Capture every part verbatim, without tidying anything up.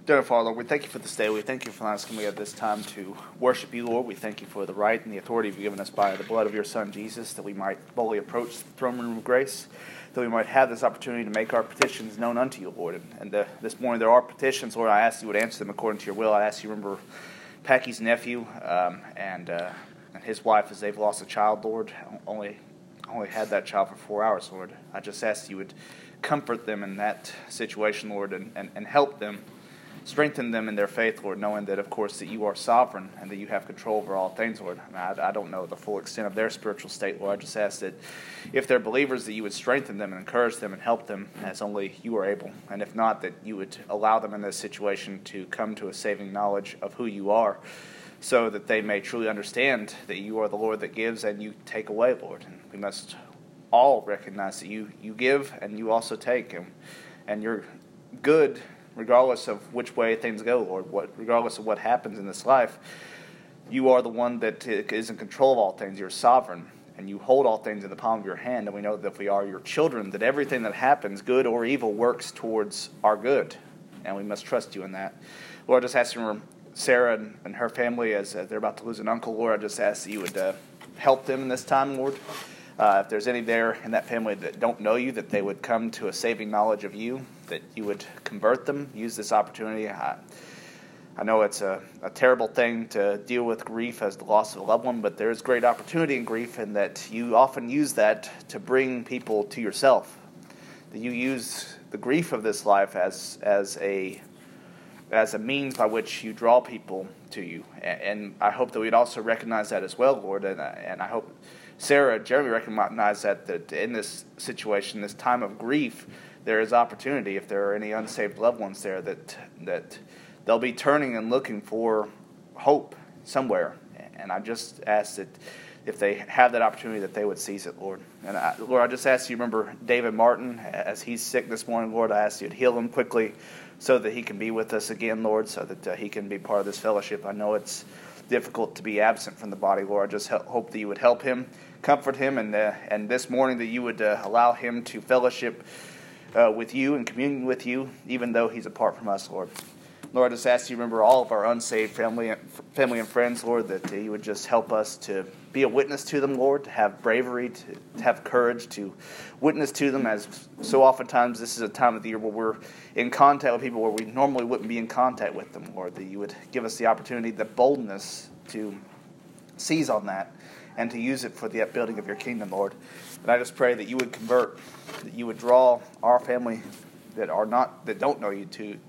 Dear Father, Lord, we thank you for this day. We thank you for allowing us to come at this time to worship you, Lord. We thank you for the right and the authority you've given us by the blood of your Son, Jesus, that we might boldly approach the throne room of grace, that we might have this opportunity to make our petitions known unto you, Lord. And, and uh, this morning there are petitions, Lord. I ask you would answer them according to your will. I ask you to remember Packy's nephew um, and, uh, and his wife as they've lost a child, Lord. Only, only had that child for four hours, Lord. I just ask you would comfort them in that situation, Lord, and, and, and help them. Strengthen them in their faith, Lord, knowing that, of course, that you are sovereign and that you have control over all things, Lord. I, I don't know the full extent of their spiritual state, Lord. I just ask that if they're believers, that you would strengthen them and encourage them and help them as only you are able. And if not, that you would allow them in this situation to come to a saving knowledge of who you are so that they may truly understand that you are the Lord that gives and you take away, Lord. And we must all recognize that you, you give and you also take, and, and you're good regardless of which way things go, Lord, what, regardless of what happens in this life. You are the one that is in control of all things. You're sovereign, and you hold all things in the palm of your hand, and we know that if we are your children, that everything that happens, good or evil, works towards our good, and we must trust you in that. Lord, I just ask you to remember Sarah and, and her family as uh, they're about to lose an uncle, Lord. I just ask that you would uh, help them in this time, Lord. Uh, if there's any there in that family that don't know you, that they would come to a saving knowledge of you, that you would convert them, use this opportunity. I, I know it's a, a terrible thing to deal with grief as the loss of a loved one, but there is great opportunity in grief, and that you often use that to bring people to yourself. That you use the grief of this life as as a as a means by which you draw people to you. And, and I hope that we'd also recognize that as well, Lord, and, and I hope Sarah and Jeremy recognize that, that in this situation, this time of grief, there is opportunity. If there are any unsaved loved ones there, that that they'll be turning and looking for hope somewhere. And I just ask that if they have that opportunity, that they would seize it, Lord. And I, Lord, I just ask you to remember David Martin as he's sick this morning, Lord. I ask you to heal him quickly so that he can be with us again, Lord, so that uh, he can be part of this fellowship. I know it's difficult to be absent from the body, Lord. I just help, hope that you would help him, comfort him, and uh, and this morning that you would uh, allow him to fellowship uh, with you and communion with you, even though he's apart from us, Lord. Lord, I just ask you to remember all of our unsaved family, family and friends, Lord, that you would just help us to be a witness to them, Lord, to have bravery, to, to have courage, to witness to them, as so oftentimes this is a time of the year where we're in contact with people where we normally wouldn't be in contact with them, Lord, that you would give us the opportunity, the boldness to seize on that and to use it for the upbuilding of your kingdom, Lord. And I just pray that you would convert, that you would draw our family that are not, that don't know you to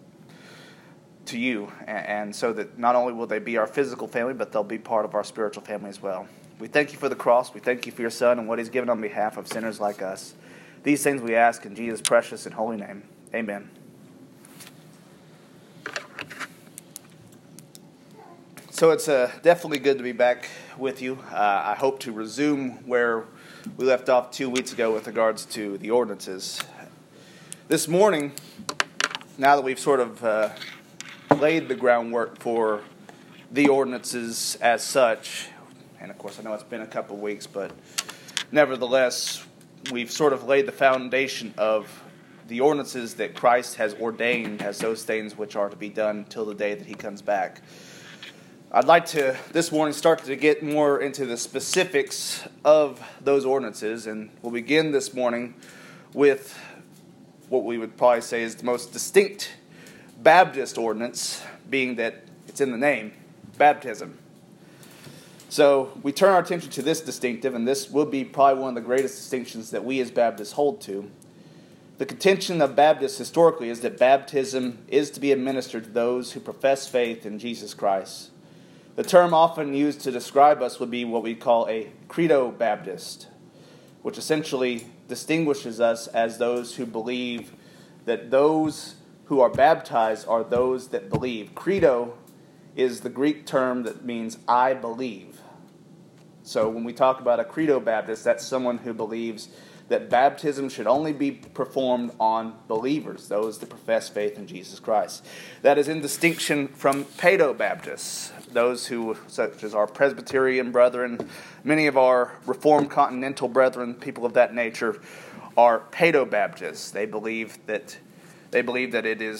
to you, and so that not only will they be our physical family, but they'll be part of our spiritual family as well. We thank you for the cross. We thank you for your Son and what he's given on behalf of sinners like us. These things we ask in Jesus' precious and holy name. Amen. So it's uh, definitely good to be back with you. Uh, I hope to resume where we left off two weeks ago with regards to the ordinances. This morning, now that we've sort of uh, laid the groundwork for the ordinances as such, and of course I know it's been a couple of weeks, but nevertheless we've sort of laid the foundation of the ordinances that Christ has ordained as those things which are to be done till the day that he comes back. I'd like to this morning start to get more into the specifics of those ordinances, and we'll begin this morning with what we would probably say is the most distinct Baptist ordinance, being that it's in the name, baptism. So we turn our attention to this distinctive, and this will be probably one of the greatest distinctions that we as Baptists hold to. The contention of Baptists historically is that baptism is to be administered to those who profess faith in Jesus Christ. The term often used to describe us would be what we call a credo Baptist, which essentially distinguishes us as those who believe that those who are baptized are those that believe. Credo is the Greek term that means I believe. So when we talk about a credo Baptist, that's someone who believes that baptism should only be performed on believers, those that profess faith in Jesus Christ. That is in distinction from Paedo Baptists, those who, such as our Presbyterian brethren, many of our Reformed Continental brethren, people of that nature, are Paedo Baptists. They believe that They believe that it is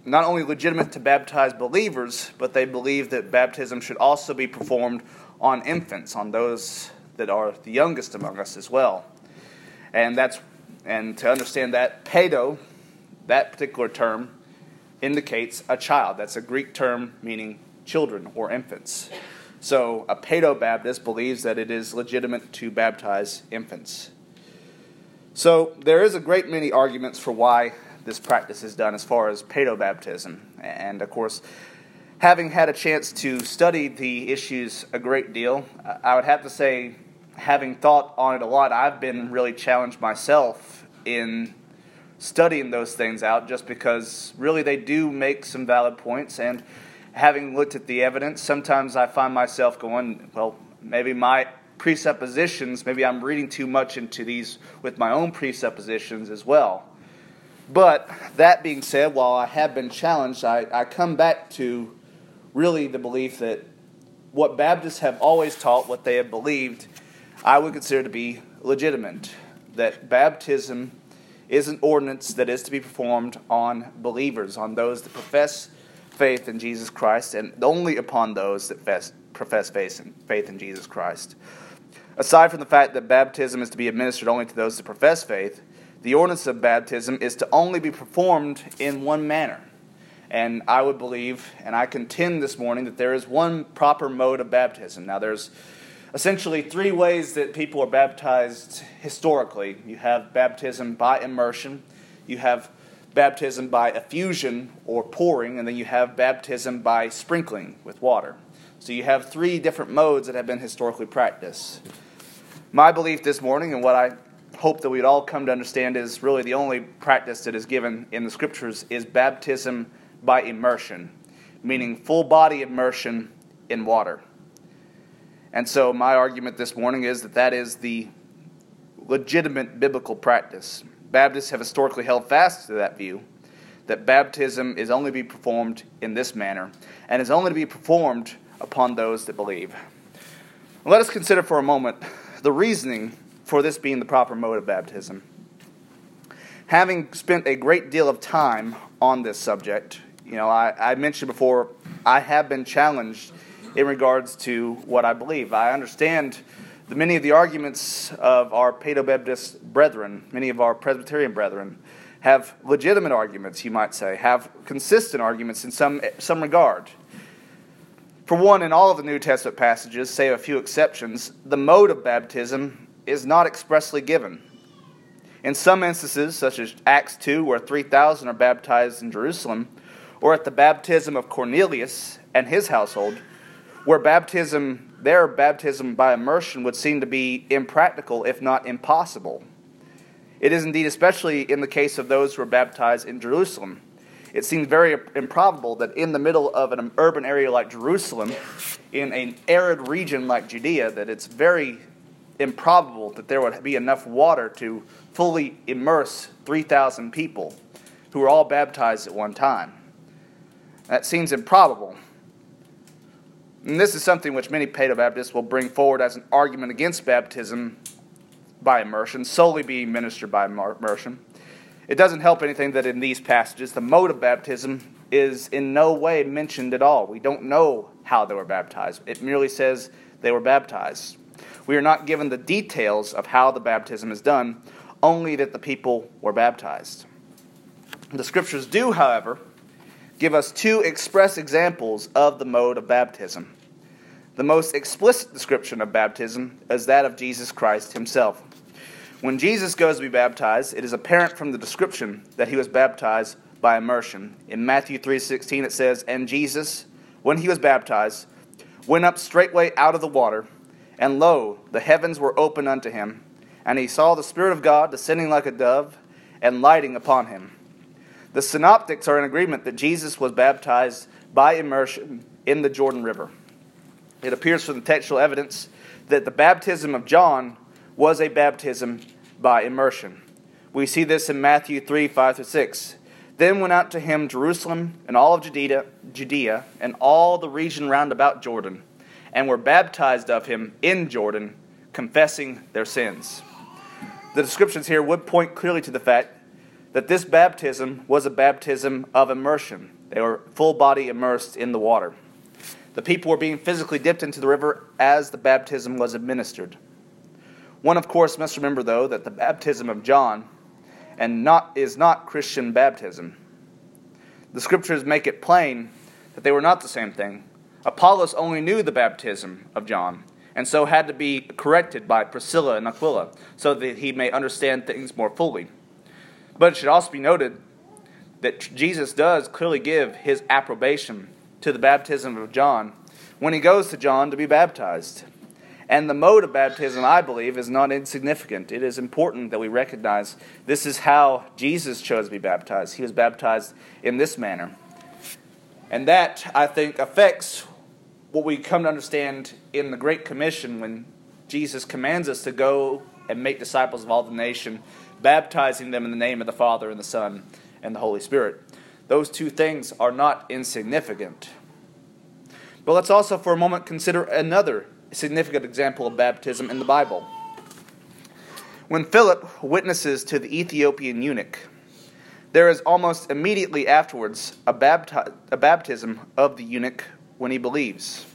not only legitimate to baptize believers, but they believe that baptism should also be performed on infants, on those that are the youngest among us as well. And that's and to understand that, pedo, that particular term, indicates a child. That's a Greek term meaning children or infants. So a pedo-Baptist believes that it is legitimate to baptize infants. So there is a great many arguments for why this practice is done as far as pedo-baptism. And of course, having had a chance to study the issues a great deal, I would have to say, having thought on it a lot, I've been really challenged myself in studying those things out, just because really they do make some valid points. And having looked at the evidence, sometimes I find myself going, well, maybe my presuppositions, maybe I'm reading too much into these with my own presuppositions as well. But that being said, while I have been challenged, I, I come back to really the belief that what Baptists have always taught, what they have believed, I would consider to be legitimate. That baptism is an ordinance that is to be performed on believers, on those that profess faith in Jesus Christ, and only upon those that profess faith in Jesus Christ. Aside from the fact that baptism is to be administered only to those that profess faith, the ordinance of baptism is to only be performed in one manner. And I would believe, and I contend this morning, that there is one proper mode of baptism. Now, there's essentially three ways that people are baptized historically. You have baptism by immersion, you have baptism by effusion or pouring, and then you have baptism by sprinkling with water. So you have three different modes that have been historically practiced. My belief this morning, and what I hope that we'd all come to understand, is really the only practice that is given in the Scriptures is baptism by immersion, meaning full body immersion in water. And so my argument this morning is that that is the legitimate biblical practice. Baptists have historically held fast to that view, that baptism is only to be performed in this manner, and is only to be performed upon those that believe. Let us consider for a moment the reasoning for this being the proper mode of baptism. Having spent a great deal of time on this subject, you know, I, I mentioned before, I have been challenged in regards to what I believe. I understand the many of the arguments of our Paedo-Baptist brethren, many of our Presbyterian brethren, have legitimate arguments, you might say, have consistent arguments in some some regard. For one, in all of the New Testament passages, save a few exceptions, the mode of baptism is not expressly given. In some instances, such as Acts two, where three thousand are baptized in Jerusalem, or at the baptism of Cornelius and his household, where baptism, their baptism by immersion would seem to be impractical, if not impossible. It is indeed especially in the case of those who are baptized in Jerusalem. It seems very improbable that in the middle of an urban area like Jerusalem, in an arid region like Judea, that it's very improbable that there would be enough water to fully immerse three thousand people who were all baptized at one time. That seems improbable. And this is something which many Paedo-Baptists will bring forward as an argument against baptism by immersion, solely being ministered by immersion. It doesn't help anything that in these passages the mode of baptism is in no way mentioned at all. We don't know how they were baptized. It merely says they were baptized. We are not given the details of how the baptism is done, only that the people were baptized. The Scriptures do, however, give us two express examples of the mode of baptism. The most explicit description of baptism is that of Jesus Christ himself. When Jesus goes to be baptized, it is apparent from the description that he was baptized by immersion. In Matthew three sixteen it says, "And Jesus, when he was baptized, went up straightway out of the water, and lo, the heavens were opened unto him, and he saw the Spirit of God descending like a dove, and lighting upon him." The synoptics are in agreement that Jesus was baptized by immersion in the Jordan River. It appears from the textual evidence that the baptism of John was a baptism by immersion. We see this in Matthew three, five through six. "Then went out to him Jerusalem and all of Judea, Judea and all the region round about Jordan, and were baptized of him in Jordan, confessing their sins." The descriptions here would point clearly to the fact that this baptism was a baptism of immersion. They were full body immersed in the water. The people were being physically dipped into the river as the baptism was administered. One, of course, must remember, though, that the baptism of John and not is not Christian baptism. The Scriptures make it plain that they were not the same thing. Apollos only knew the baptism of John, and so had to be corrected by Priscilla and Aquila, so that he may understand things more fully. But it should also be noted that Jesus does clearly give his approbation to the baptism of John when he goes to John to be baptized. And the mode of baptism, I believe, is not insignificant. It is important that we recognize this is how Jesus chose to be baptized. He was baptized in this manner. And that, I think, affects what we come to understand in the Great Commission when Jesus commands us to go and make disciples of all the nation, baptizing them in the name of the Father and the Son and the Holy Spirit. Those two things are not insignificant. But let's also for a moment consider another significant example of baptism in the Bible. When Philip witnesses to the Ethiopian eunuch, there is almost immediately afterwards a, bapti- a baptism of the eunuch when he believes.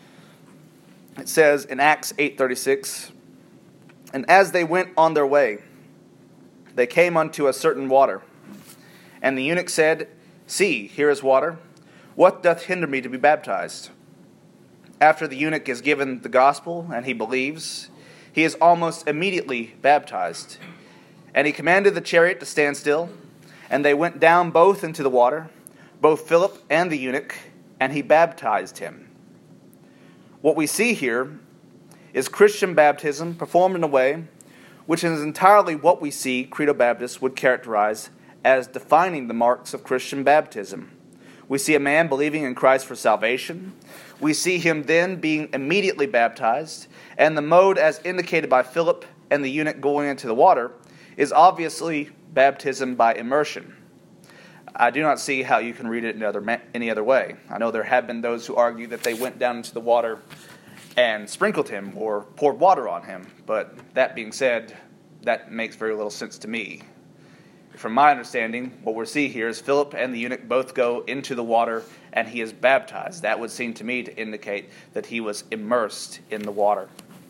It says in Acts eight thirty-six, "And as they went on their way, they came unto a certain water. And the eunuch said, See, here is water. What doth hinder me to be baptized?" After the eunuch is given the gospel and he believes, he is almost immediately baptized. And he commanded the chariot to stand still, and they went down both into the water, both Philip and the eunuch, and he baptized him. What we see here is Christian baptism performed in a way which is entirely what we see Credo Baptists would characterize as defining the marks of Christian baptism. We see a man believing in Christ for salvation. We see him then being immediately baptized, and the mode as indicated by Philip and the eunuch going into the water is obviously baptism by immersion. I do not see how you can read it in other, any other way. I know there have been those who argue that they went down into the water and sprinkled him or poured water on him, but that being said, that makes very little sense to me. From my understanding, what we see here is Philip and the eunuch both go into the water and he is baptized. That would seem to me to indicate that he was immersed in the water.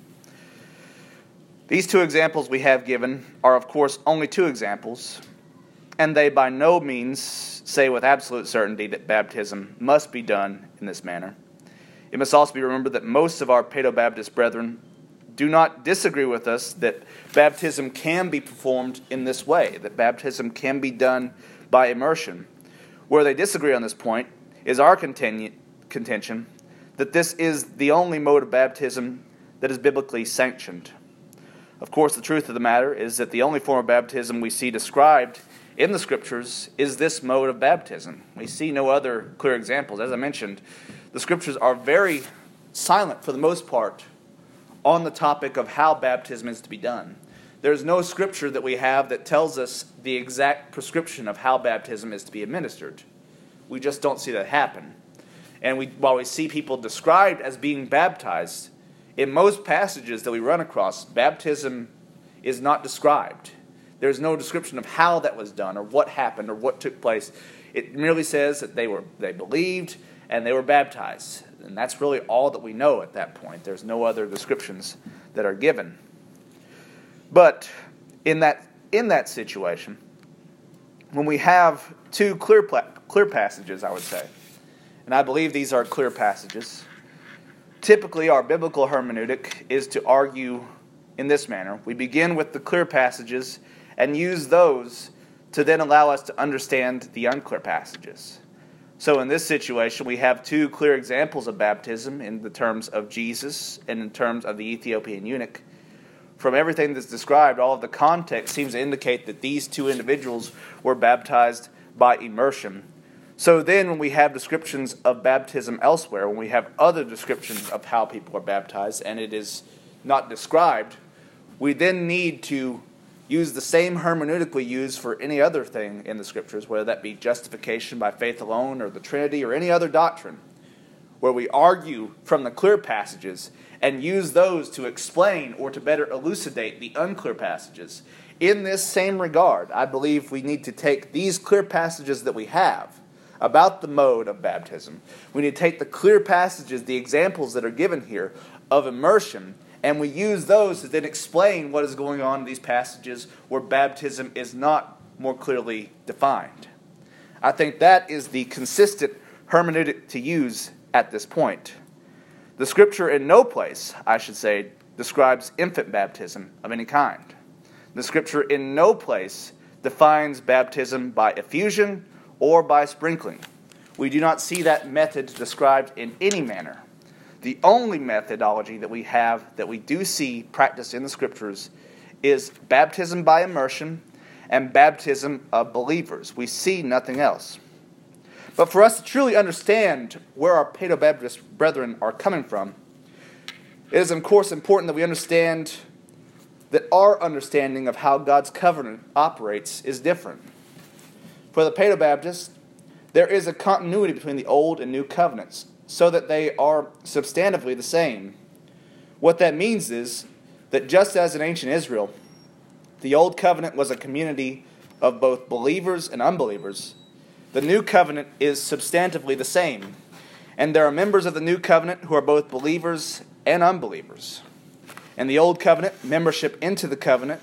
These two examples we have given are, of course, only two examples, and they by no means say with absolute certainty that baptism must be done in this manner. It must also be remembered that most of our Paedo-Baptist brethren do not disagree with us that baptism can be performed in this way, that baptism can be done by immersion. Where they disagree on this point is our continu- contention that this is the only mode of baptism that is biblically sanctioned. Of course, the truth of the matter is that the only form of baptism we see described in the Scriptures is this mode of baptism. We see no other clear examples. As I mentioned, the Scriptures are very silent for the most part on the topic of how baptism is to be done. There's no Scripture that we have that tells us the exact prescription of how baptism is to be administered. We just don't see that happen. And we, while we see people described as being baptized, in most passages that we run across, baptism is not described. There's no description of how that was done or what happened or what took place. It merely says that they were they believed and they were baptized. And that's really all that we know at that point. There's no other descriptions that are given. But in that in that situation, when we have two clear clear passages, I would say, and I believe these are clear passages, typically our biblical hermeneutic is to argue in this manner. We begin with the clear passages and use those to then allow us to understand the unclear passages. So in this situation, we have two clear examples of baptism in the terms of Jesus and in terms of the Ethiopian eunuch. From everything that's described, all of the context seems to indicate that these two individuals were baptized by immersion. So then when we have descriptions of baptism elsewhere, when we have other descriptions of how people are baptized, and it is not described, we then need to use the same hermeneutic we use for any other thing in the Scriptures, whether that be justification by faith alone or the Trinity or any other doctrine, where we argue from the clear passages and use those to explain or to better elucidate the unclear passages. In this same regard, I believe we need to take these clear passages that we have about the mode of baptism. We need to take the clear passages, the examples that are given here of immersion, and we use those to then explain what is going on in these passages where baptism is not more clearly defined. I think that is the consistent hermeneutic to use at this point. The Scripture in no place, I should say, describes infant baptism of any kind. The Scripture in no place defines baptism by effusion or by sprinkling. We do not see that method described in any manner. The only methodology that we have that we do see practiced in the Scriptures is baptism by immersion and baptism of believers. We see nothing else. But for us to truly understand where our Paedo-Baptist brethren are coming from, it is of course important that we understand that our understanding of how God's covenant operates is different. For the Paedo-Baptists, there is a continuity between the Old and New Covenants, so that they are substantively the same. What that means is that just as in ancient Israel, the Old Covenant was a community of both believers and unbelievers, the New Covenant is substantively the same. And there are members of the New Covenant who are both believers and unbelievers. In the Old Covenant, membership into the covenant,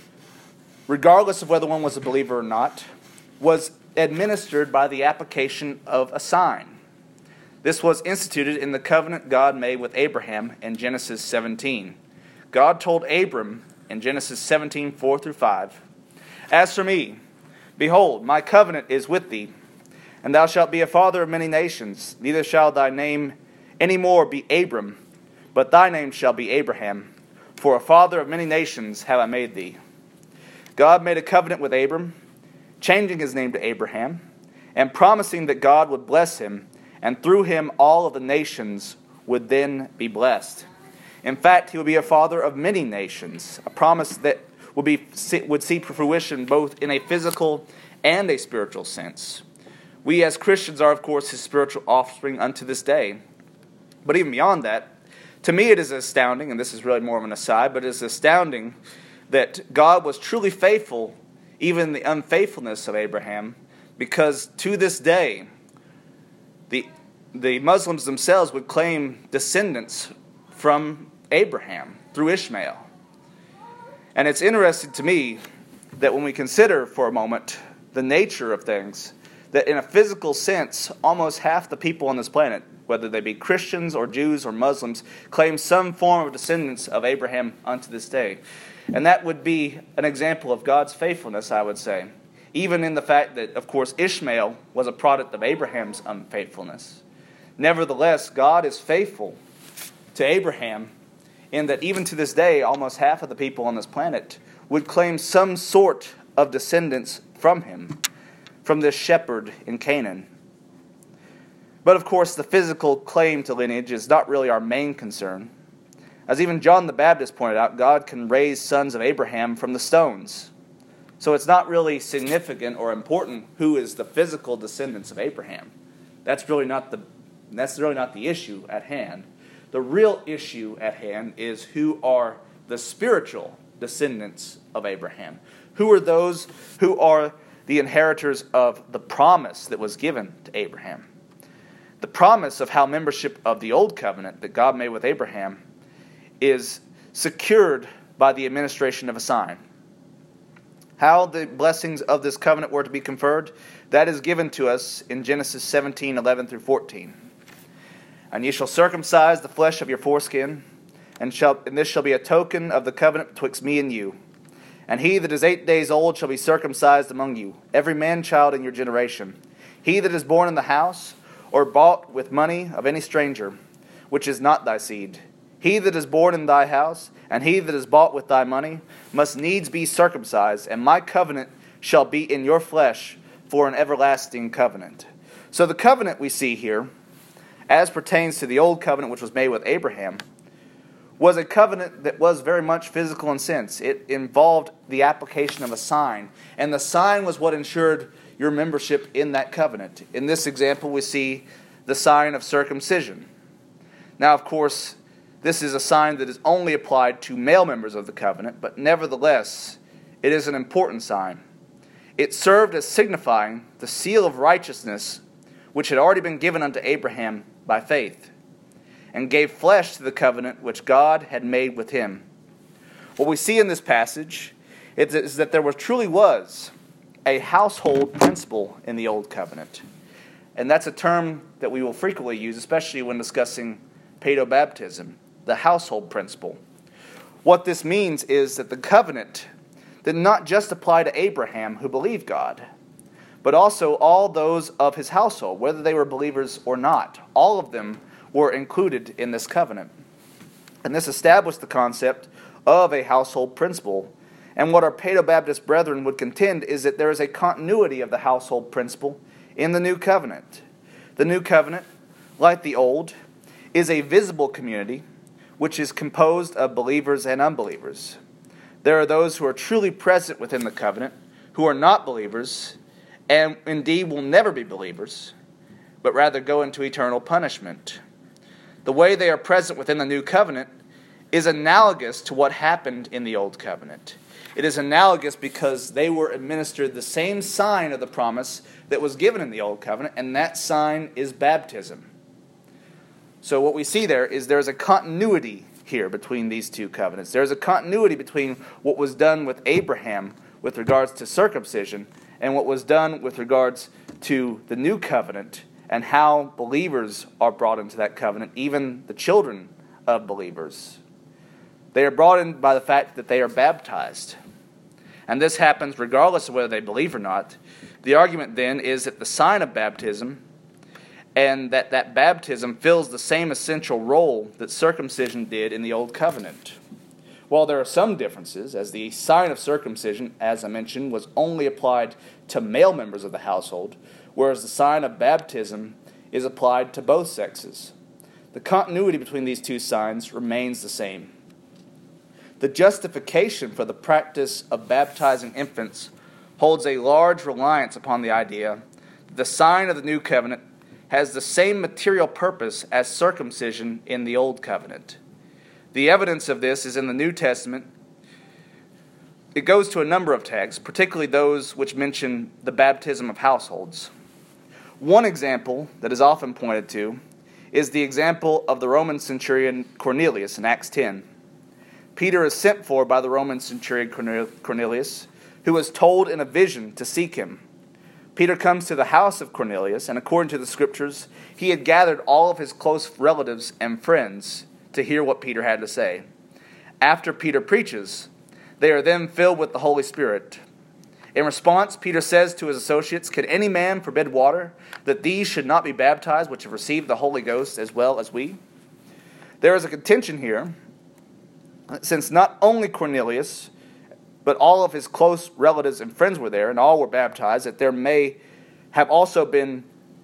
regardless of whether one was a believer or not, was administered by the application of a sign. This was instituted in the covenant God made with Abraham in Genesis seventeen. God told Abram in Genesis seventeen, four through five, "As for me, behold, my covenant is with thee, and thou shalt be a father of many nations. Neither shall thy name any more be Abram, but thy name shall be Abraham. For a father of many nations have I made thee." God made a covenant with Abram, changing his name to Abraham, and promising that God would bless him, and through him all of the nations would then be blessed. In fact, he would be a father of many nations, a promise that would be would see fruition both in a physical and a spiritual sense. We as Christians are, of course, his spiritual offspring unto this day. But even beyond that, to me it is astounding, and this is really more of an aside, but it is astounding that God was truly faithful even in the unfaithfulness of Abraham, because to this day, the the Muslims themselves would claim descendants from Abraham through Ishmael. And it's interesting to me that when we consider for a moment the nature of things, that in a physical sense, almost half the people on this planet, whether they be Christians or Jews or Muslims, claim some form of descendants of Abraham unto this day. And that would be an example of God's faithfulness, I would say. Even in the fact that, of course, Ishmael was a product of Abraham's unfaithfulness. Nevertheless, God is faithful to Abraham in that even to this day, almost half of the people on this planet would claim some sort of descendants from him, from this shepherd in Canaan. But of course, the physical claim to lineage is not really our main concern. As even John the Baptist pointed out, God can raise sons of Abraham from the stones. So it's not really significant or important who is the physical descendants of Abraham. That's really not the that's really not the issue at hand. The real issue at hand is who are the spiritual descendants of Abraham. Who are those who are the inheritors of the promise that was given to Abraham? The promise of how membership of the old covenant that God made with Abraham is secured by the administration of a sign. How the blessings of this covenant were to be conferred, that is given to us in Genesis seventeen, eleven through fourteen. "And ye shall circumcise the flesh of your foreskin, and, shall, and this shall be a token of the covenant betwixt me and you. And he that is eight days old shall be circumcised among you, every man-child in your generation. He that is born in the house, or bought with money of any stranger, which is not thy seed. He that is born in thy house, and he that is bought with thy money, must needs be circumcised, and my covenant shall be in your flesh for an everlasting covenant." So the covenant we see here, as pertains to the old covenant which was made with Abraham, was a covenant that was very much physical in sense. It involved the application of a sign, and the sign was what ensured your membership in that covenant. In this example, we see the sign of circumcision. Now, of course, this is a sign that is only applied to male members of the covenant, but nevertheless, it is an important sign. It served as signifying the seal of righteousness which had already been given unto Abraham by faith, and gave flesh to the covenant which God had made with him. What we see in this passage is that there was, truly was a household principle in the Old Covenant. And that's a term that we will frequently use, especially when discussing paedobaptism, the household principle. What this means is that the covenant did not just apply to Abraham, who believed God, but also all those of his household, whether they were believers or not. All of them were included in this covenant. And this established the concept of a household principle. And what our paedobaptist brethren would contend is that there is a continuity of the household principle in the new covenant. The new covenant, like the old, is a visible community which is composed of believers and unbelievers. There are those who are truly present within the covenant, who are not believers, and indeed will never be believers, but rather go into eternal punishment. The way they are present within the new covenant is analogous to what happened in the old covenant. It is analogous because they were administered the same sign of the promise that was given in the old covenant, and that sign is baptism. So what we see there is there is a continuity here between these two covenants. There is a continuity between what was done with Abraham with regards to circumcision and what was done with regards to the new covenant and how believers are brought into that covenant, even the children of believers. They are brought in by the fact that they are baptized. And this happens regardless of whether they believe or not. The argument then is that the sign of baptism and that that baptism fills the same essential role that circumcision did in the Old Covenant. While there are some differences, as the sign of circumcision, as I mentioned, was only applied to male members of the household, whereas the sign of baptism is applied to both sexes. The continuity between these two signs remains the same. The justification for the practice of baptizing infants holds a large reliance upon the idea that the sign of the new covenant has the same material purpose as circumcision in the old covenant. The evidence of this is in the New Testament. It goes to a number of texts, particularly those which mention the baptism of households. One example that is often pointed to is the example of the Roman centurion Cornelius in Acts ten. Peter is sent for by the Roman centurion Cornelius, who was told in a vision to seek him. Peter comes to the house of Cornelius, and according to the Scriptures, he had gathered all of his close relatives and friends to hear what Peter had to say. After Peter preaches, they are then filled with the Holy Spirit. In response, Peter says to his associates, "Can any man forbid water, that these should not be baptized, which have received the Holy Ghost as well as we?" There is a contention here, since not only Cornelius, but all of his close relatives and friends were there, and all were baptized, that there may have also been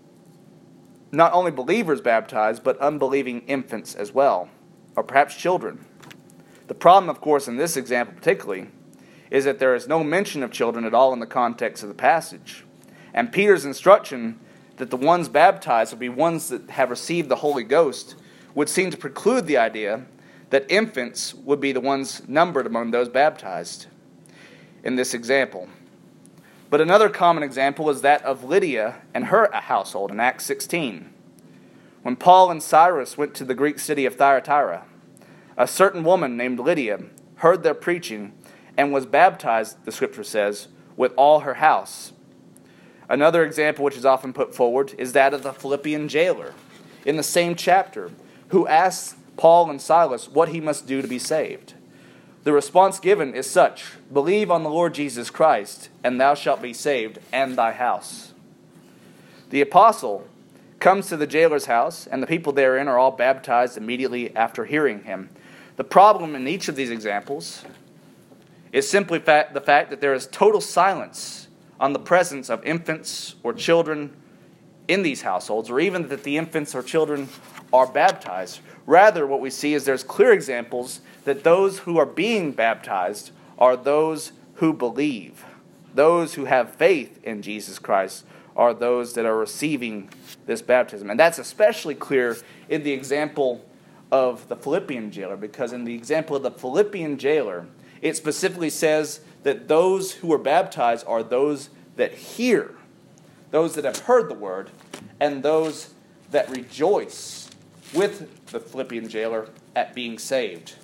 not only believers baptized, but unbelieving infants as well, or perhaps children. The problem, of course, in this example particularly, is that there is no mention of children at all in the context of the passage. And Peter's instruction that the ones baptized would be ones that have received the Holy Ghost would seem to preclude the idea that infants would be the ones numbered among those baptized in this example. But another common example is that of Lydia and her household in Acts sixteen. When Paul and Silas went to the Greek city of Thyatira, a certain woman named Lydia heard their preaching and was baptized, the Scripture says, with all her house. Another example which is often put forward is that of the Philippian jailer in the same chapter, who asks Paul and Silas what he must do to be saved. The response given is such: "Believe on the Lord Jesus Christ, and thou shalt be saved, and thy house." The apostle comes to the jailer's house, and the people therein are all baptized immediately after hearing him. The problem in each of these examples is simply fa- the fact that there is total silence on the presence of infants or children in these households, or even that the infants or children are baptized. Rather, what we see is there's clear examples that those who are being baptized are those who believe. Those who have faith in Jesus Christ are those that are receiving this baptism. And that's especially clear in the example of the Philippian jailer, because in the example of the Philippian jailer, it specifically says that those who are baptized are those that hear, those that have heard the word, and those that rejoice with the Philippian jailer at being saved.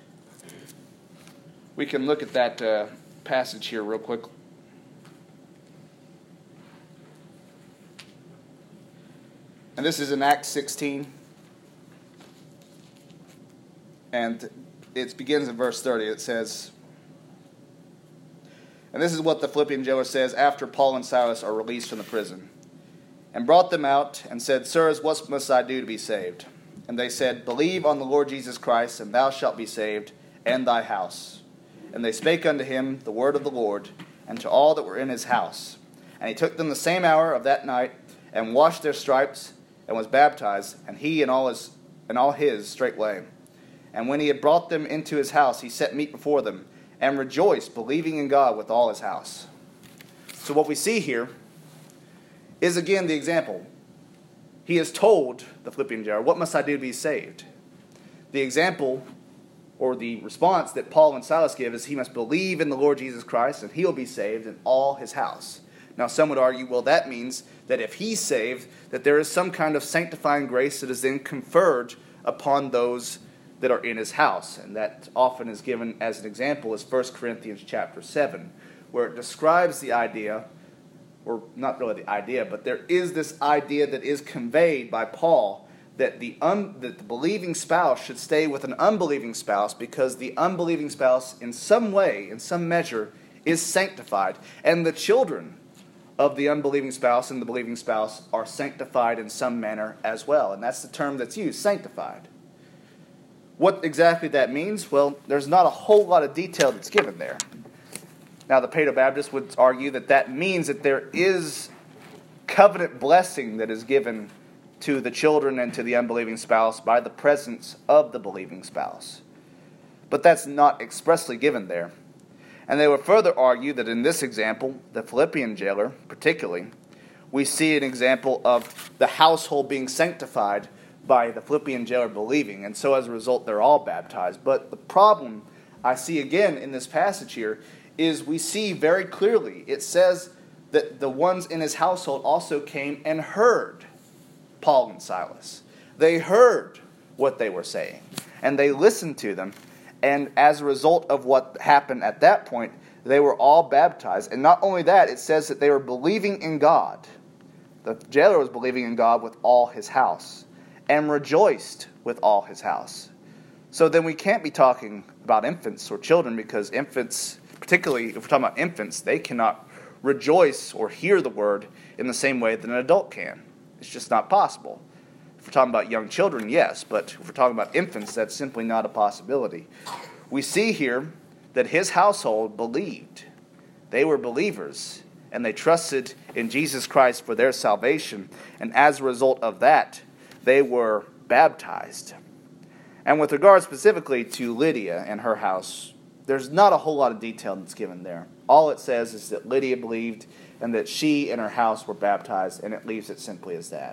We can look at that uh, passage here real quick. And this is in Acts sixteen. And it begins in verse thirty. It says, and this is what the Philippian jailer says after Paul and Silas are released from the prison. And brought them out and said, Sirs, what must I do to be saved? And they said, Believe on the Lord Jesus Christ, and thou shalt be saved, and thy house. And they spake unto him the word of the Lord, and to all that were in his house. And he took them the same hour of that night, and washed their stripes, and was baptized, and he and all his and all his straightway. And when he had brought them into his house, he set meat before them, and rejoiced, believing in God with all his house. So what we see here is again the example. He has told the Philippian jailer, what must I do to be saved? The example, or the response that Paul and Silas give is he must believe in the Lord Jesus Christ, and he will be saved in all his house. Now some would argue, well, that means that if he's saved, that there is some kind of sanctifying grace that is then conferred upon those that are in his house. And that often is given as an example as First Corinthians chapter seven, where it describes the idea, or not really the idea, but there is this idea that is conveyed by Paul that the, un, that the believing spouse should stay with an unbelieving spouse because the unbelieving spouse in some way, in some measure, is sanctified. And the children of the unbelieving spouse and the believing spouse are sanctified in some manner as well. And that's the term that's used, sanctified. What exactly that means? Well, there's not a whole lot of detail that's given there. Now, the Paedo-Baptists would argue that that means that there is covenant blessing that is given to the children and to the unbelieving spouse by the presence of the believing spouse. But that's not expressly given there. And they would further argue that in this example, the Philippian jailer particularly, we see an example of the household being sanctified by the Philippian jailer believing, and so as a result they're all baptized. But the problem I see again in this passage here is we see very clearly, it says that the ones in his household also came and heard Paul and Silas. They heard what they were saying, and they listened to them, and as a result of what happened at that point, they were all baptized. And not only that, it says that they were believing in God. The jailer was believing in God with all his house, and rejoiced with all his house. So then we can't be talking about infants or children, because infants, particularly if we're talking about infants, they cannot rejoice or hear the word in the same way that an adult can. It's just not possible. If we're talking about young children, yes, but if we're talking about infants, that's simply not a possibility. We see here that his household believed. They were believers, and they trusted in Jesus Christ for their salvation, and as a result of that, they were baptized. And with regard specifically to Lydia and her house, there's not a whole lot of detail that's given there. All it says is that Lydia believed and that she and her house were baptized, and it leaves it simply as that.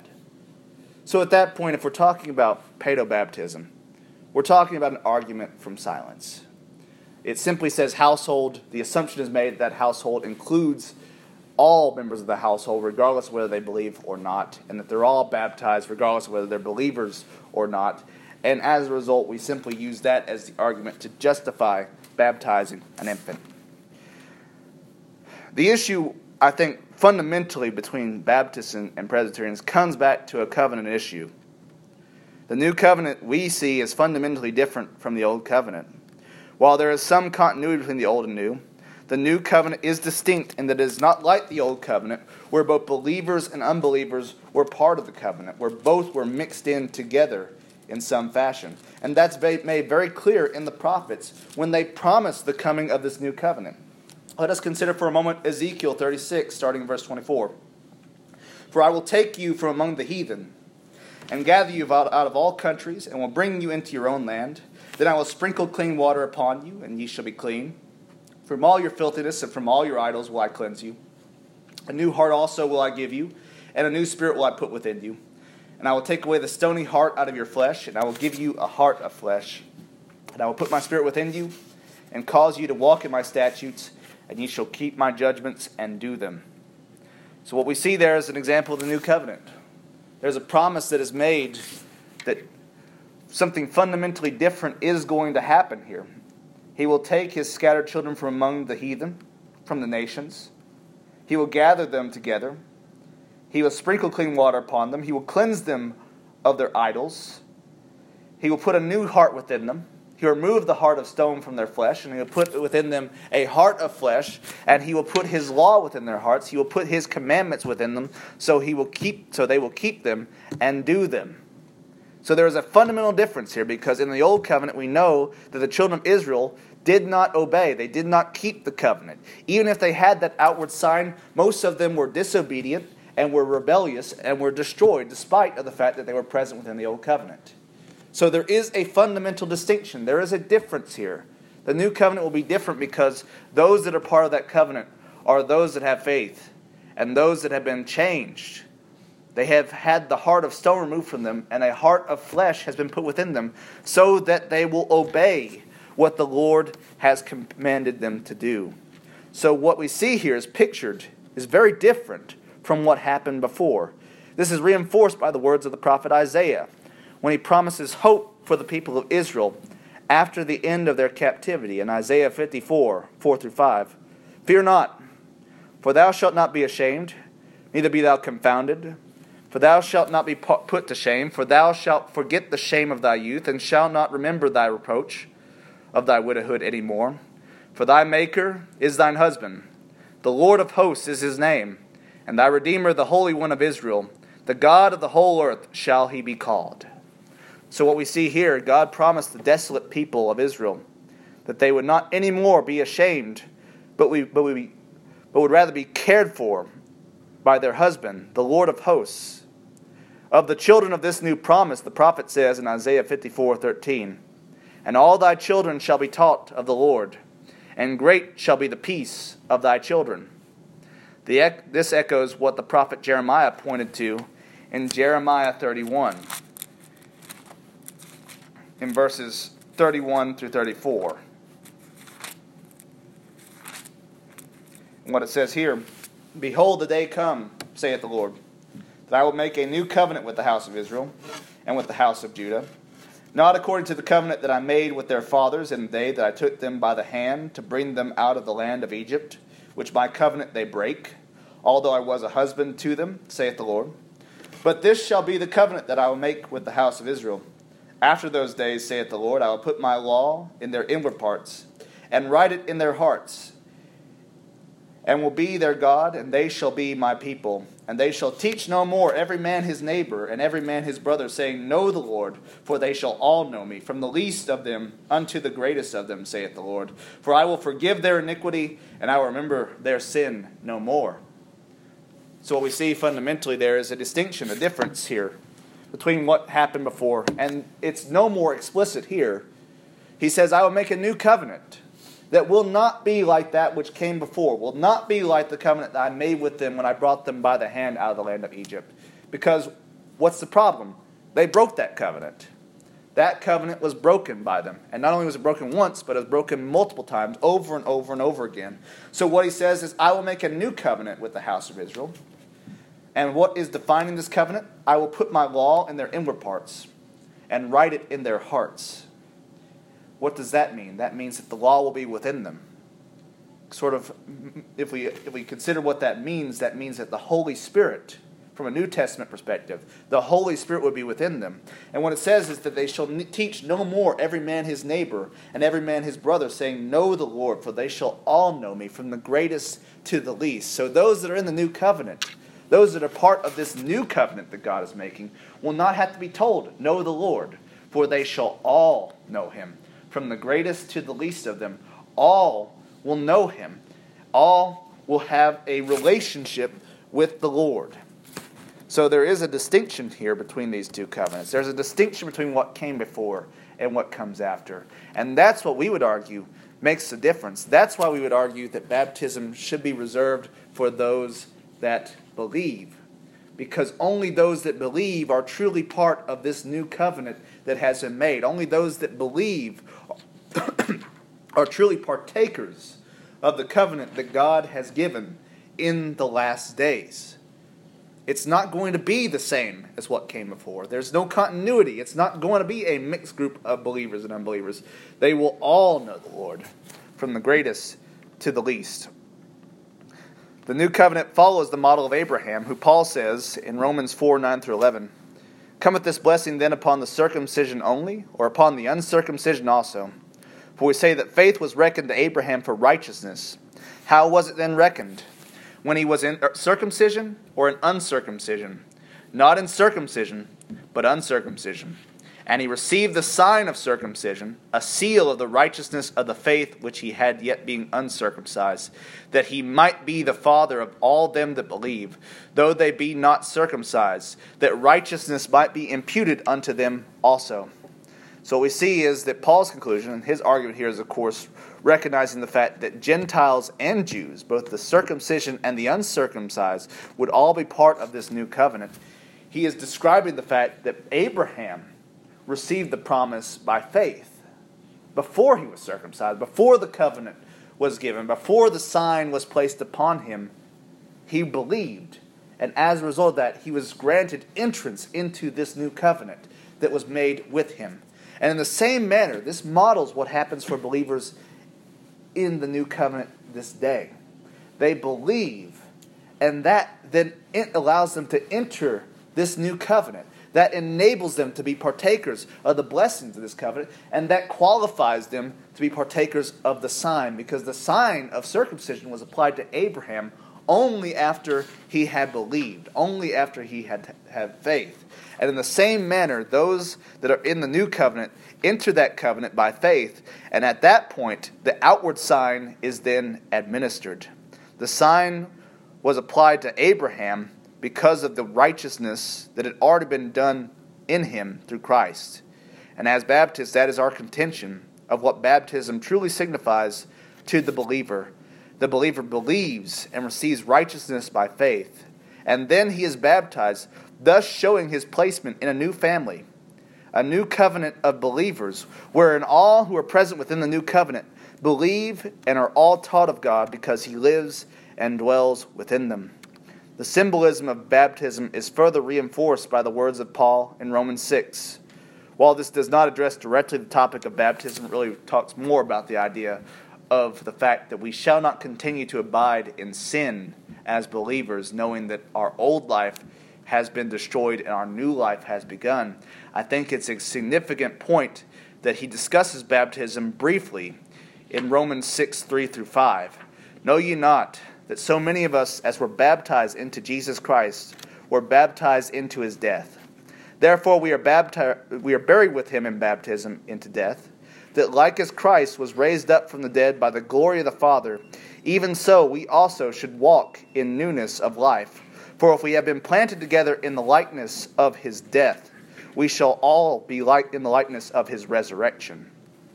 So at that point, if we're talking about paedobaptism, we're talking about an argument from silence. It simply says household. The assumption is made that that household includes all members of the household, regardless of whether they believe or not, and that they're all baptized, regardless of whether they're believers or not. And as a result, we simply use that as the argument to justify baptizing an infant. The issue, I think, fundamentally between Baptists and, and Presbyterians comes back to a covenant issue. The new covenant we see is fundamentally different from the old covenant. While there is some continuity between the old and new, the new covenant is distinct in that it is not like the old covenant, where both believers and unbelievers were part of the covenant, where both were mixed in together in some fashion. And that's made very clear in the prophets when they promised the coming of this new covenant. Let us consider for a moment Ezekiel thirty-six, starting in verse twenty-four. For I will take you from among the heathen, and gather you out, out of all countries, and will bring you into your own land. Then I will sprinkle clean water upon you, and ye shall be clean. From all your filthiness and from all your idols will I cleanse you. A new heart also will I give you, and a new spirit will I put within you. And I will take away the stony heart out of your flesh, and I will give you a heart of flesh. And I will put my spirit within you, and cause you to walk in my statutes, and ye shall keep my judgments and do them. So what we see there is an example of the new covenant. There's a promise that is made that something fundamentally different is going to happen here. He will take his scattered children from among the heathen, from the nations. He will gather them together. He will sprinkle clean water upon them. He will cleanse them of their idols. He will put a new heart within them. He will remove the heart of stone from their flesh, and he will put within them a heart of flesh, and he will put his law within their hearts. He will put his commandments within them, so he will keep so they will keep them and do them. So there is a fundamental difference here, because in the old covenant we know that the children of Israel did not obey. They did not keep the covenant. Even if they had that outward sign, most of them were disobedient and were rebellious and were destroyed, despite of the fact that they were present within the old covenant. So there is a fundamental distinction. There is a difference here. The new covenant will be different because those that are part of that covenant are those that have faith and those that have been changed. They have had the heart of stone removed from them, and a heart of flesh has been put within them, so that they will obey what the Lord has commanded them to do. So what we see here is pictured is very different from what happened before. This is reinforced by the words of the prophet Isaiah, when he promises hope for the people of Israel after the end of their captivity in Isaiah fifty-four, four through five. Fear not, for thou shalt not be ashamed, neither be thou confounded. For thou shalt not be put to shame, for thou shalt forget the shame of thy youth, and shalt not remember thy reproach of thy widowhood any more. For thy Maker is thine husband, the Lord of hosts is his name, and thy Redeemer, the Holy One of Israel, the God of the whole earth shall he be called. So what we see here, God promised the desolate people of Israel that they would not anymore be ashamed, but we, but we, but would rather be cared for by their husband, the Lord of hosts. Of the children of this new promise, the prophet says in Isaiah fifty-four, thirteen, and all thy children shall be taught of the Lord, and great shall be the peace of thy children. The, this echoes what the prophet Jeremiah pointed to in Jeremiah thirty-one. In verses thirty-one through thirty-four. And what it says here, behold, the day come, saith the Lord, that I will make a new covenant with the house of Israel and with the house of Judah, not according to the covenant that I made with their fathers in the day that I took them by the hand to bring them out of the land of Egypt, which my covenant they break, although I was a husband to them, saith the Lord. But this shall be the covenant that I will make with the house of Israel. After those days, saith the Lord, I will put my law in their inward parts, and write it in their hearts, and will be their God, and they shall be my people. And they shall teach no more every man his neighbor, and every man his brother, saying, Know the Lord, for they shall all know me, from the least of them unto the greatest of them, saith the Lord. For I will forgive their iniquity, and I will remember their sin no more. So what we see fundamentally there is a distinction, a difference here between what happened before, and it's no more explicit here. He says, I will make a new covenant that will not be like that which came before, will not be like the covenant that I made with them when I brought them by the hand out of the land of Egypt. Because what's the problem? They broke that covenant. That covenant was broken by them. And not only was it broken once, but it was broken multiple times, over and over and over again. So what he says is, I will make a new covenant with the house of Israel. And what is defining this covenant? I will put my law in their inward parts and write it in their hearts. What does that mean? That means that the law will be within them. Sort of, if we if we consider what that means, that means that the Holy Spirit, from a New Testament perspective, the Holy Spirit would be within them. And what it says is that they shall teach no more every man his neighbor and every man his brother, saying, Know the Lord, for they shall all know me, from the greatest to the least. So those that are in the new covenant, those that are part of this new covenant that God is making, will not have to be told, Know the Lord, for they shall all know him. From the greatest to the least of them, all will know him. All will have a relationship with the Lord. So there is a distinction here between these two covenants. There's a distinction between what came before and what comes after. And that's what we would argue makes the difference. That's why we would argue that baptism should be reserved for those that believe. Because only those that believe are truly part of this new covenant that has been made. Only those that believe are truly partakers of the covenant that God has given in the last days. It's not going to be the same as what came before. There's no continuity. It's not going to be a mixed group of believers and unbelievers. They will all know the Lord, from the greatest to the least. The new covenant follows the model of Abraham, who Paul says in Romans four, nine through eleven, "Cometh this blessing then upon the circumcision only, or upon the uncircumcision also? For we say that faith was reckoned to Abraham for righteousness. How was it then reckoned? When he was in circumcision or in uncircumcision? Not in circumcision, but uncircumcision. And he received the sign of circumcision, a seal of the righteousness of the faith which he had yet being uncircumcised, that he might be the father of all them that believe, though they be not circumcised, that righteousness might be imputed unto them also." So what we see is that Paul's conclusion, and his argument here is, of course, recognizing the fact that Gentiles and Jews, both the circumcision and the uncircumcised, would all be part of this new covenant. He is describing the fact that Abraham received the promise by faith before he was circumcised, before the covenant was given, before the sign was placed upon him. He believed, and as a result of that, he was granted entrance into this new covenant that was made with him. And in the same manner, this models what happens for believers in the new covenant this day. They believe, and that then it allows them to enter this new covenant. That enables them to be partakers of the blessings of this covenant, and that qualifies them to be partakers of the sign, because the sign of circumcision was applied to Abraham only after he had believed, only after he had had faith. And in the same manner, those that are in the new covenant enter that covenant by faith, and at that point, the outward sign is then administered. The sign was applied to Abraham because of the righteousness that had already been done in him through Christ. And as Baptists, that is our contention of what baptism truly signifies to the believer. The believer believes and receives righteousness by faith, and then he is baptized, thus showing his placement in a new family, a new covenant of believers, wherein all who are present within the new covenant believe and are all taught of God because he lives and dwells within them. The symbolism of baptism is further reinforced by the words of Paul in Romans six. While this does not address directly the topic of baptism, it really talks more about the idea of the fact that we shall not continue to abide in sin as believers, knowing that our old life has been destroyed and our new life has begun. I think it's a significant point that he discusses baptism briefly in Romans six, three through five. "Know ye not that so many of us as were baptized into Jesus Christ were baptized into his death? Therefore we are baptized, we are buried with him in baptism into death, that like as Christ was raised up from the dead by the glory of the Father, even so we also should walk in newness of life. For if we have been planted together in the likeness of his death, we shall all be like in the likeness of his resurrection."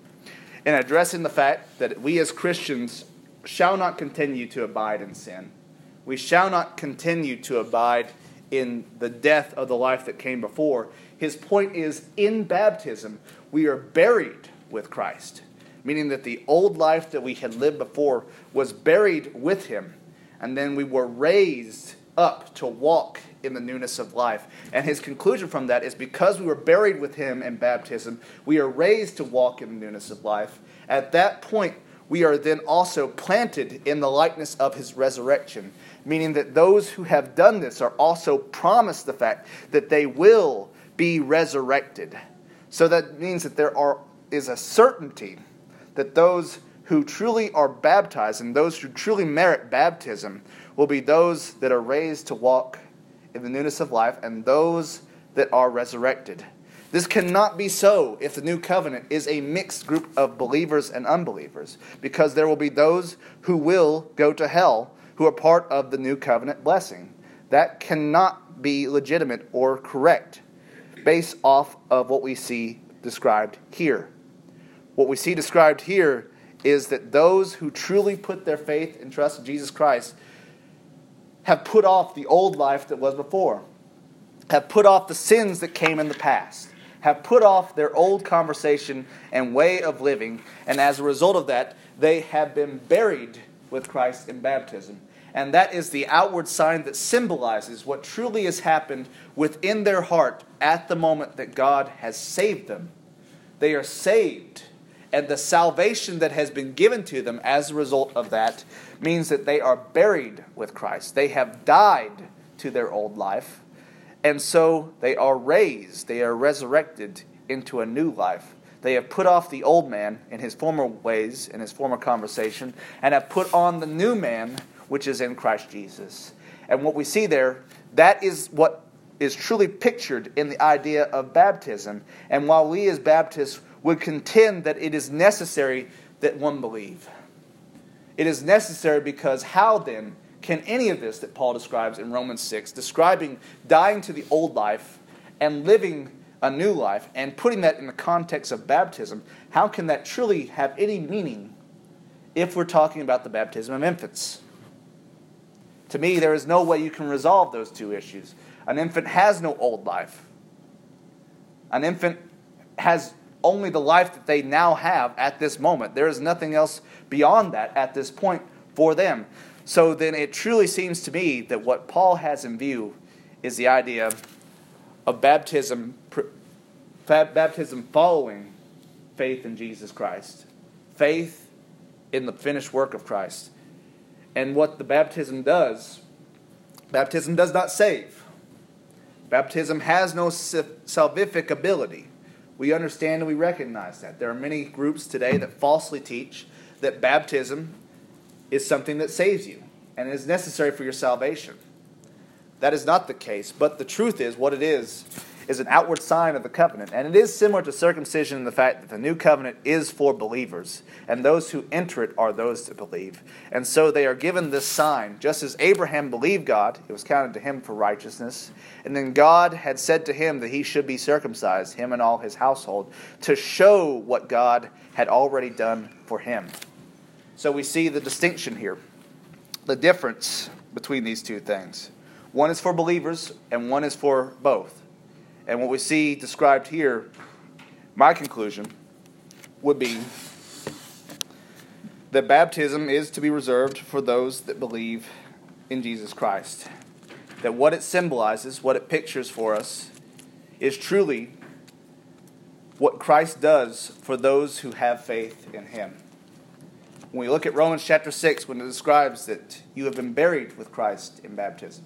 In addressing the fact that we as Christians shall not continue to abide in sin, we shall not continue to abide in the death of the life that came before, his point is, in baptism, we are buried with Christ, meaning that the old life that we had lived before was buried with him, and then we were raised up to walk in the newness of life. And his conclusion from that is, because we were buried with him in baptism, we are raised to walk in the newness of life. At that point, we are then also planted in the likeness of his resurrection, meaning that those who have done this are also promised the fact that they will be resurrected. So that means that there are is a certainty that those who truly are baptized and those who truly merit baptism will be those that are raised to walk in the newness of life and those that are resurrected. This cannot be so if the new covenant is a mixed group of believers and unbelievers, because there will be those who will go to hell who are part of the new covenant blessing. That cannot be legitimate or correct based off of what we see described here. What we see described here is that those who truly put their faith and trust in Jesus Christ have put off the old life that was before, have put off the sins that came in the past, have put off their old conversation and way of living, and as a result of that, they have been buried with Christ in baptism. And that is the outward sign that symbolizes what truly has happened within their heart at the moment that God has saved them. They are saved, and the salvation that has been given to them as a result of that means that they are buried with Christ. They have died to their old life, and so they are raised, they are resurrected into a new life. They have put off the old man in his former ways, in his former conversation, and have put on the new man, which is in Christ Jesus. And what we see there, that is what is truly pictured in the idea of baptism. And while we as Baptists would contend that it is necessary that one believe, it is necessary because how then can any of this that Paul describes in Romans six, describing dying to the old life and living a new life, and putting that in the context of baptism, how can that truly have any meaning if we're talking about the baptism of infants? To me, there is no way you can resolve those two issues. An infant has no old life. An infant has only the life that they now have at this moment. There is nothing else beyond that at this point for them. So then it truly seems to me that what Paul has in view is the idea of baptism, baptism following faith in Jesus Christ. Faith in the finished work of Christ. And what the baptism does, baptism does not save. Baptism has no salvific ability. We understand and we recognize that. There are many groups today that falsely teach that baptism is something that saves you and is necessary for your salvation. That is not the case, but the truth is, what it is, is an outward sign of the covenant. And it is similar to circumcision in the fact that the new covenant is for believers, and those who enter it are those that believe. And so they are given this sign, just as Abraham believed God, it was counted to him for righteousness, and then God had said to him that he should be circumcised, him and all his household, to show what God had already done for him. So we see the distinction here, the difference between these two things. One is for believers, and one is for both. And what we see described here, my conclusion, would be that baptism is to be reserved for those that believe in Jesus Christ. That what it symbolizes, what it pictures for us, is truly what Christ does for those who have faith in Him. When we look at Romans chapter six, when it describes that you have been buried with Christ in baptism,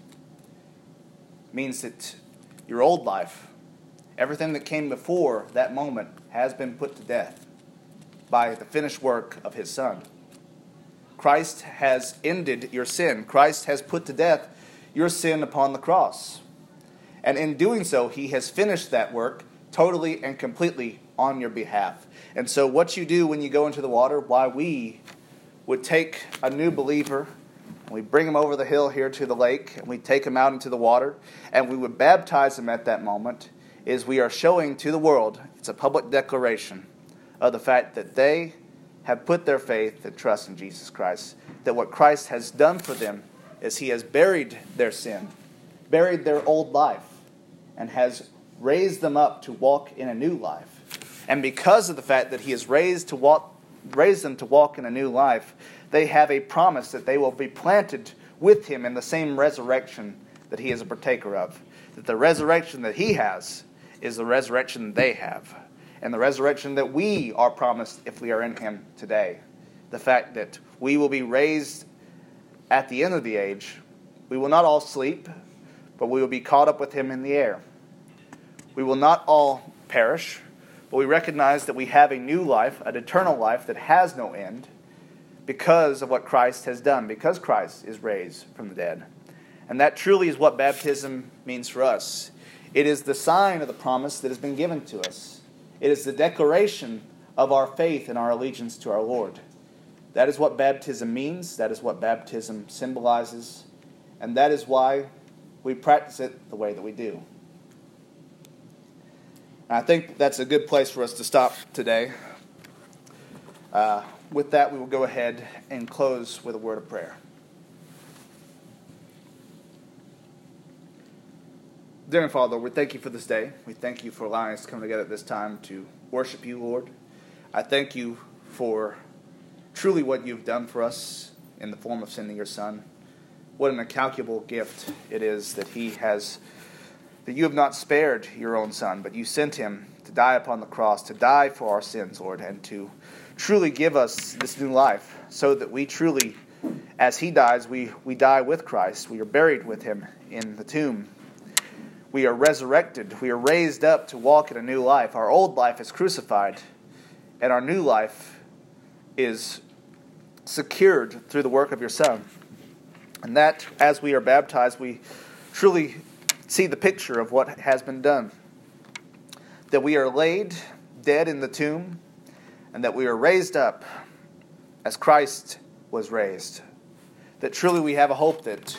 it means that your old life, everything that came before that moment, has been put to death by the finished work of His Son. Christ has ended your sin. Christ has put to death your sin upon the cross. And in doing so, He has finished that work totally and completely on your behalf. And so what you do when you go into the water, why we would take a new believer, and we bring him over the hill here to the lake, and we take him out into the water, and we would baptize him at that moment, is we are showing to the world, it's a public declaration of the fact that they have put their faith and trust in Jesus Christ. That what Christ has done for them is He has buried their sin, buried their old life, and has raised them up to walk in a new life. And because of the fact that He has raised to walk, raised them to walk in a new life, they have a promise that they will be planted with Him in the same resurrection that He is a partaker of. That the resurrection that He has is the resurrection they have. And the resurrection that we are promised if we are in Him today. The fact that we will be raised at the end of the age. We will not all sleep, but we will be caught up with Him in the air. We will not all perish, but we recognize that we have a new life, an eternal life that has no end, because of what Christ has done, because Christ is raised from the dead. And that truly is what baptism means for us. It is the sign of the promise that has been given to us. It is the declaration of our faith and our allegiance to our Lord. That is what baptism means. That is what baptism symbolizes. And that is why we practice it the way that we do. And I think that's a good place for us to stop today. Uh, with that, we will go ahead and close with a word of prayer. Dear Father, we thank you for this day. We thank you for allowing us to come together at this time to worship you, Lord. I thank you for truly what you've done for us in the form of sending your Son. What an incalculable gift it is that he has, that you have not spared your own Son, but you sent him to die upon the cross, to die for our sins, Lord, and to truly give us this new life, so that we truly, as he dies, we, we die with Christ. We are buried with him in the tomb. We are resurrected. We are raised up to walk in a new life. Our old life is crucified, and our new life is secured through the work of your Son. And that, as we are baptized, we truly see the picture of what has been done. That we are laid dead in the tomb, and that we are raised up as Christ was raised. That truly we have a hope that,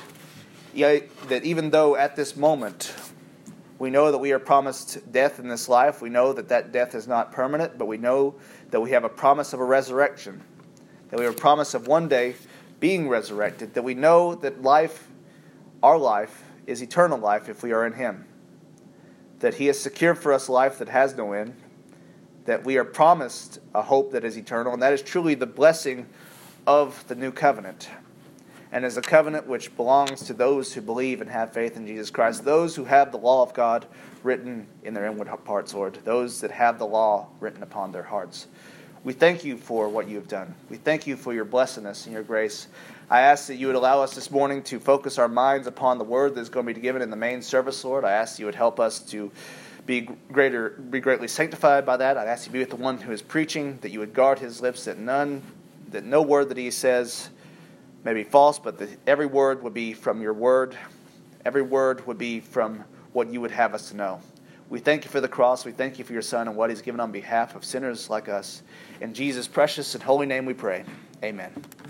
that even though at this moment we know that we are promised death in this life, we know that that death is not permanent, but we know that we have a promise of a resurrection, that we have a promise of one day being resurrected, that we know that life, our life, is eternal life if we are in him, that he has secured for us life that has no end, that we are promised a hope that is eternal, and that is truly the blessing of the new covenant. And is a covenant which belongs to those who believe and have faith in Jesus Christ, those who have the law of God written in their inward parts, Lord, those that have the law written upon their hearts. We thank you for what you have done. We thank you for your blessedness and your grace. I ask that you would allow us this morning to focus our minds upon the word that is going to be given in the main service, Lord. I ask that you would help us to be greater, be greatly sanctified by that. I ask you to be with the one who is preaching, that you would guard his lips, that none, that no word that he says may be false, but that every word would be from your word. Every word would be from what you would have us to know. We thank you for the cross. We thank you for your Son and what he's given on behalf of sinners like us. In Jesus' precious and holy name we pray. Amen.